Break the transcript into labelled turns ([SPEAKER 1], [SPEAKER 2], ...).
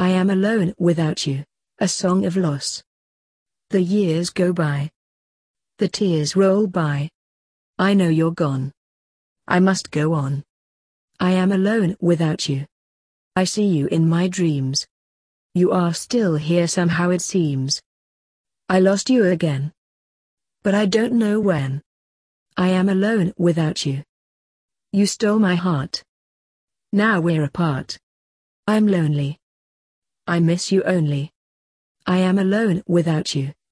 [SPEAKER 1] I am alone without you, a song of loss. The years go by. The tears roll by. I know you're gone. I must go on. I am alone without you. I see you in my dreams. You are still here somehow it seems. I lost you again. But I don't know when. I am alone without you. You stole my heart. Now we're apart. I'm lonely. I miss you only. I am alone without you.